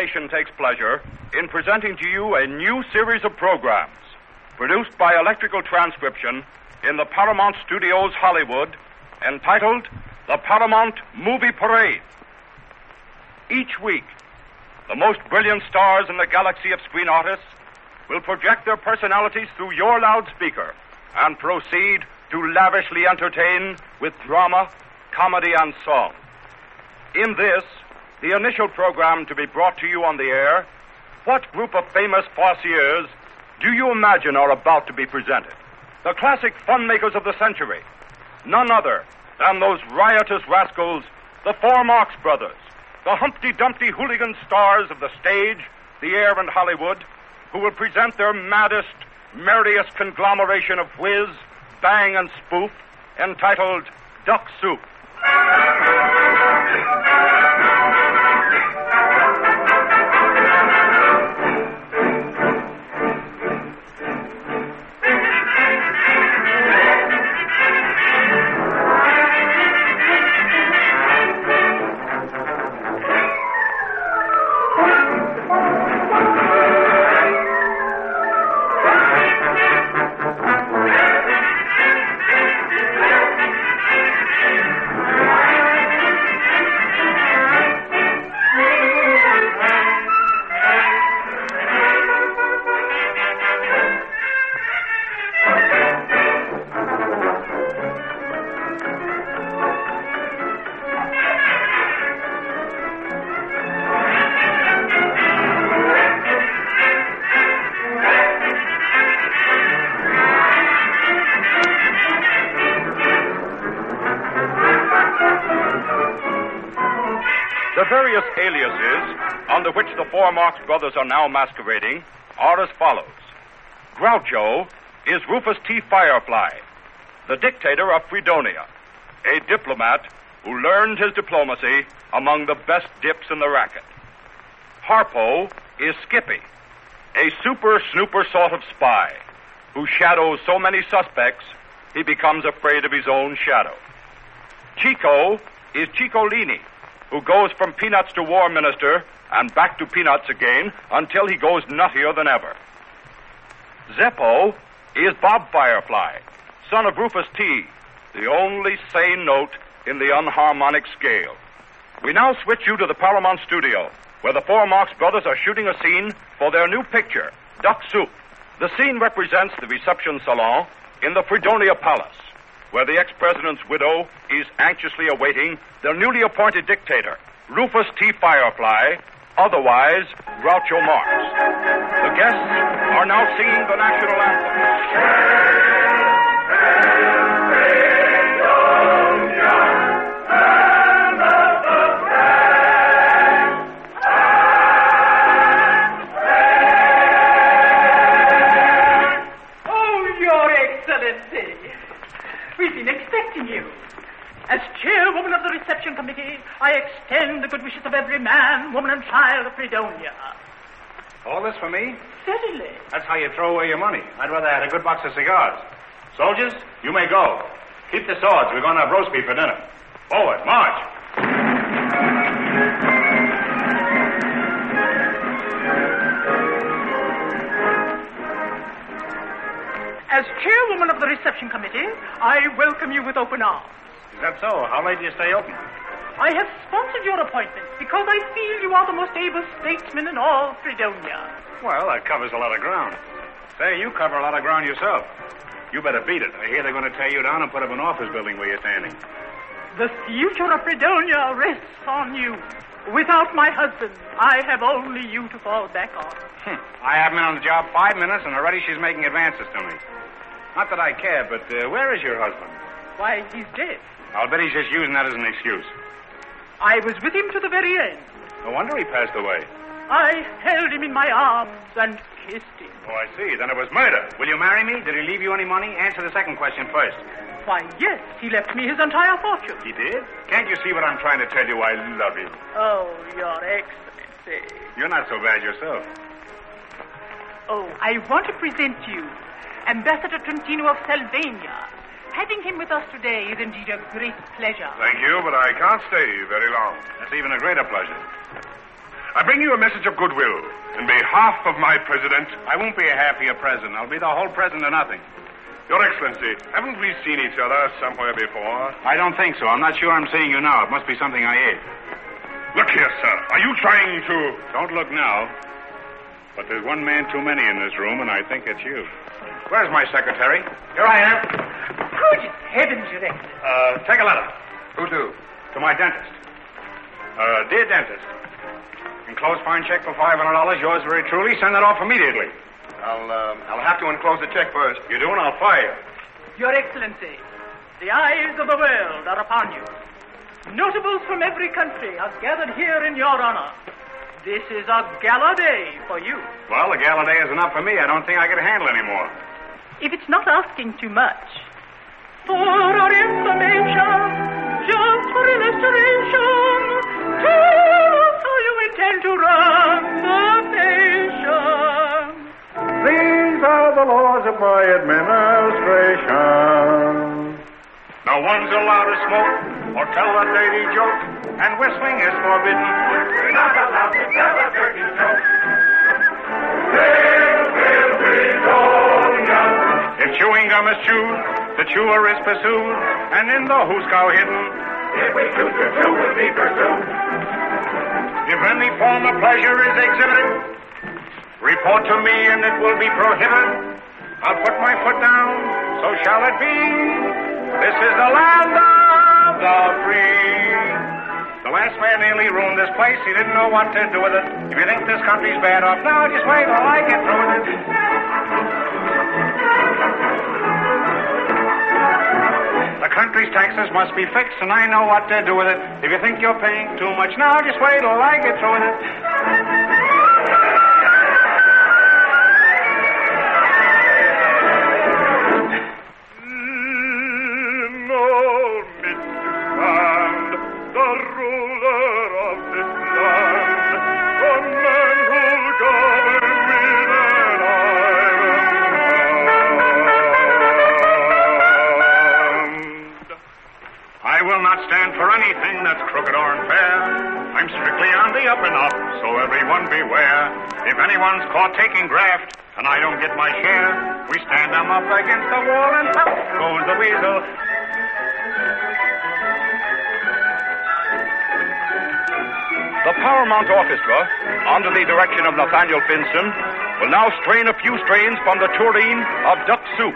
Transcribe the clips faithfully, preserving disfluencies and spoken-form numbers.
nation takes pleasure in presenting to you a new series of programs produced by electrical transcription in the Paramount Studios, Hollywood, entitled The Paramount Movie Parade. Each week, the most brilliant stars in the galaxy of screen artists will project their personalities through your loudspeaker and proceed to lavishly entertain with drama, comedy, and song. In this, the initial program to be brought to you on the air, what group of famous farciers do you imagine are about to be presented? The classic fun makers of the century. None other than those riotous rascals, the Four Marx Brothers, the Humpty Dumpty hooligan stars of the stage, the air, and Hollywood, who will present their maddest, merriest conglomeration of whiz, bang, and spoof, entitled Duck Soup. The various aliases under which the Four Marx Brothers are now masquerading are as follows. Groucho is Rufus T. Firefly, the dictator of Fredonia, a diplomat who learned his diplomacy among the best dips in the racket. Harpo is Skippy, a super snooper sort of spy who shadows so many suspects he becomes afraid of his own shadow. Chico is Ciccolini, who goes from peanuts to war minister and back to peanuts again until he goes nuttier than ever. Zeppo is Bob Firefly, son of Rufus T., the only sane note in the unharmonic scale. We now switch you to the Paramount studio, where the Four Marx Brothers are shooting a scene for their new picture, Duck Soup. The scene represents the reception salon in the Fredonia Palace, where the ex-president's widow is anxiously awaiting their newly appointed dictator, Rufus T. Firefly, otherwise Groucho Marx. The guests are now singing the national anthem. As chairwoman of the reception committee, I extend the good wishes of every man, woman, and child of Fredonia. All this for me? Certainly. That's how you throw away your money. I'd rather have a good box of cigars. Soldiers, you may go. Keep the swords. We're going to have roast beef for dinner. Forward, march. As chairwoman of the reception committee, I welcome you with open arms. Is that so? How late do you stay open? I have sponsored your appointment because I feel you are the most able statesman in all Fredonia. Well, that covers a lot of ground. Say, you cover a lot of ground yourself. You better beat it. I hear they're going to tear you down and put up an office building where you're standing. The future of Fredonia rests on you. Without my husband, I have only you to fall back on. Hm. I haven't been on the job five minutes, and already she's making advances to me. Not that I care, but uh, where is your husband? Why, he's dead. I'll bet he's just using that as an excuse. I was with him to the very end. No wonder he passed away. I held him in my arms and kissed him. Oh, I see. Then it was murder. Will you marry me? Did he leave you any money? Answer the second question first. Why, yes. He left me his entire fortune. He did? Can't you see what I'm trying to tell you? I love you. Oh, Your Excellency. You're not so bad yourself. Oh, I want to present you Ambassador Trentino of Salvania. Having him with us today is indeed a great pleasure. Thank you, but I can't stay very long. That's even a greater pleasure. I bring you a message of goodwill. In behalf of my president... I won't be a happier president. I'll be the whole president of nothing. Your Excellency, haven't we seen each other somewhere before? I don't think so. I'm not sure I'm seeing you now. It must be something I ate. Look here, sir. Are you trying to... Don't look now. But there's one man too many in this room, and I think it's you. Where's my secretary? Here I am. Good heavens, Your Excellency. Uh, take a letter. Who to? To my dentist. Uh, dear dentist. Enclose fine check for five hundred dollars. Yours very truly. Send it off immediately. I'll, uh, I'll have to enclose the check first. You do, and I'll fire you. Your Excellency, the eyes of the world are upon you. Notables from every country have gathered here in your honor. This is a gala day for you. Well, the gala day is enough for me. I don't think I can handle any more. If it's not asking too much. For our information, just for illustration, tell us how you intend to run the nation. These are the laws of my administration. No one's allowed to smoke or tell a dirty joke, and whistling is forbidden. We're not allowed to tell a dirty joke. There will be no gun. If chewing gum is chewed, the chewer is pursued, and in the hoosgow hidden, if we choose to chew, we'll be pursued. If any form of pleasure is exhibited, report to me and it will be prohibited. I'll put my foot down, so shall it be. This is the land of the free. The last man nearly ruined this place. He didn't know what to do with it. If you think this country's bad off now, just wait till I get through with it. The country's taxes must be fixed, and I know what to do with it. If you think you're paying too much now, just wait till I get through with it. Stand for anything that's crooked or unfair. I'm strictly on the up and up, so everyone beware. If anyone's caught taking graft and I don't get my share, we stand them up against the wall and pop goes the weasel. The Paramount Orchestra, under the direction of Nathaniel Finson, will now strain a few strains from the tureen of Duck Soup.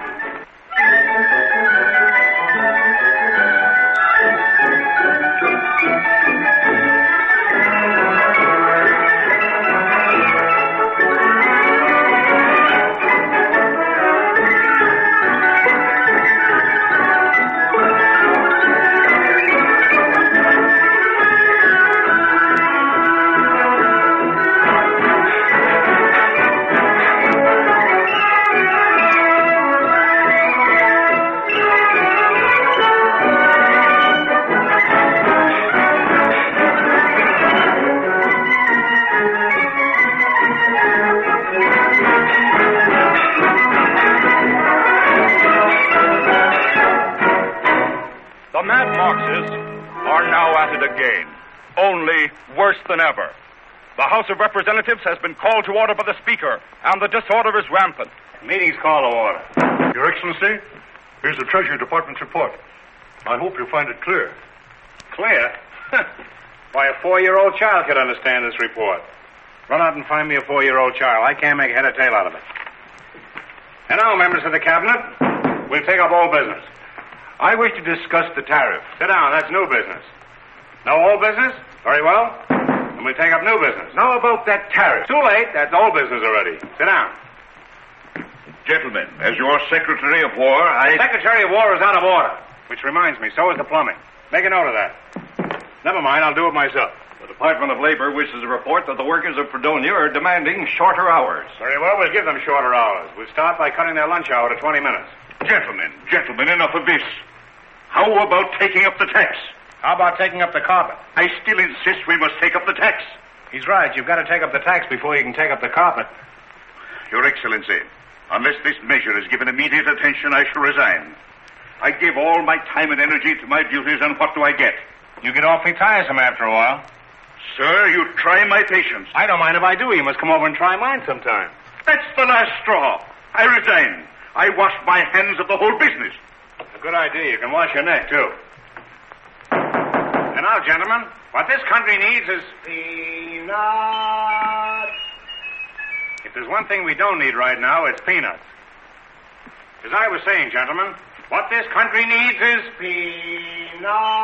The Mad Marxists are now at it again, only worse than ever. The House of Representatives has been called to order by the Speaker, and the disorder is rampant. Meeting's called to order. Your Excellency, here's the Treasury Department's report. I hope you'll find it clear. Clear? Why, a four-year-old child could understand this report. Run out and find me a four-year-old child. I can't make head or tail out of it. And now, members of the Cabinet, we'll take up old business. I wish to discuss the tariff. Sit down. That's new business. No old business? Very well. Then we'll take up new business. Now about that tariff. Too late. That's old business already. Sit down. Gentlemen, as your Secretary of War, I... Secretary of War is out of order. Which reminds me, so is the plumbing. Make a note of that. Never mind, I'll do it myself. The Department of Labor wishes to report that the workers of Fredonia are demanding shorter hours. Very well, we'll give them shorter hours. We'll start by cutting their lunch hour to twenty minutes. Gentlemen, gentlemen, enough of this. How about taking up the tax? How about taking up the carpet? I still insist we must take up the tax. He's right. You've got to take up the tax before you can take up the carpet. Your Excellency, unless this measure is given immediate attention, I shall resign. I give all my time and energy to my duties, and what do I get? You get awfully tiresome after a while. Sir, you try my patience. I don't mind if I do. You must come over and try mine sometime. That's the last straw. I resign. I wash my hands of the whole business. A good idea. You can wash your neck, too. And now, gentlemen, what this country needs is peanuts. If there's one thing we don't need right now, it's peanuts. As I was saying, gentlemen, what this country needs is peanuts.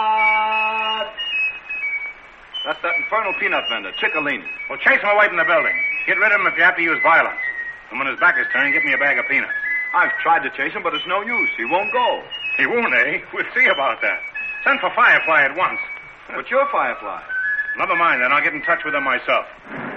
That's that infernal peanut vendor, Ciccolini. Well, chase him away from the building. Get rid of him if you have to use violence. And when his back is turned, give me a bag of peanuts. I've tried to chase him, but it's no use. He won't go. He won't, eh? We'll see about that. Send for Firefly at once. But you're Firefly. Never mind, then. I'll get in touch with him myself.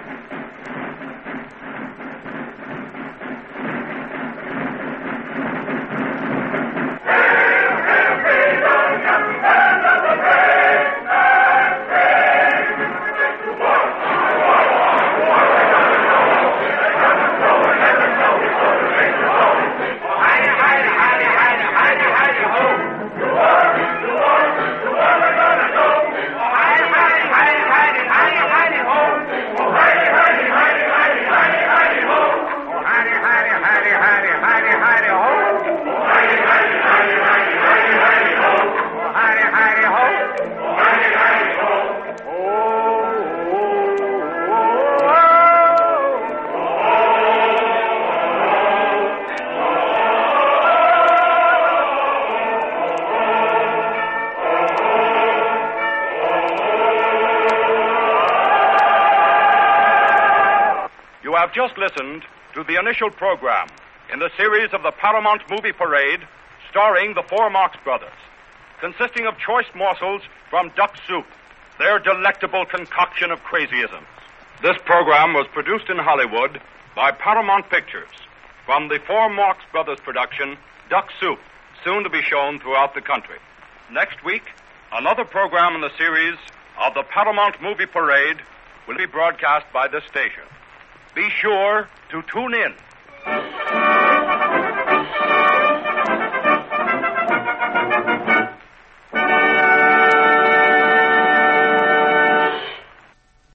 Have just listened to the initial program in the series of the Paramount Movie Parade starring the Four Marx Brothers, consisting of choice morsels from Duck Soup, their delectable concoction of crazyisms. This program was produced in Hollywood by Paramount Pictures from the Four Marx Brothers production, Duck Soup, soon to be shown throughout the country. Next week, another program in the series of the Paramount Movie Parade will be broadcast by this station. Be sure to tune in.